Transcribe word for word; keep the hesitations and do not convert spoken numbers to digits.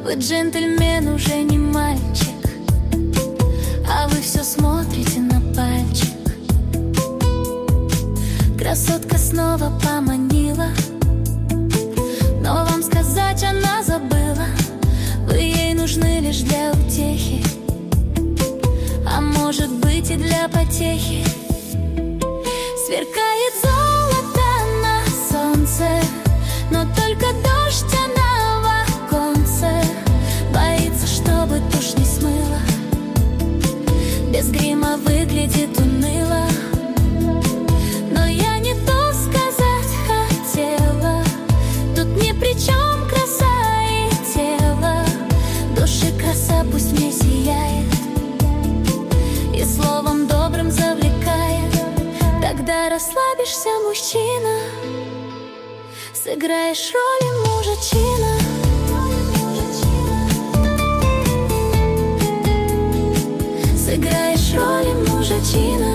Вы джентльмен, уже не мальчик, а вы все смотрите на пальчик. Красотка снова поманила, но вам сказать она забыла. Вы ей нужны лишь для утехи, а может быть и для потехи. Сверкает золото на солнце, но только дождь она в оконце. Боится, чтобы тушь не смыла, без грима выглядит уныло. Но я не то сказать хотела, тут ни при чем краса и тело. Души краса пусть мне сияет и словом добрым завлекает. Тогда расслабишься, мужчина, сыграешь роли мужичина. Сыграешь роли мужичина.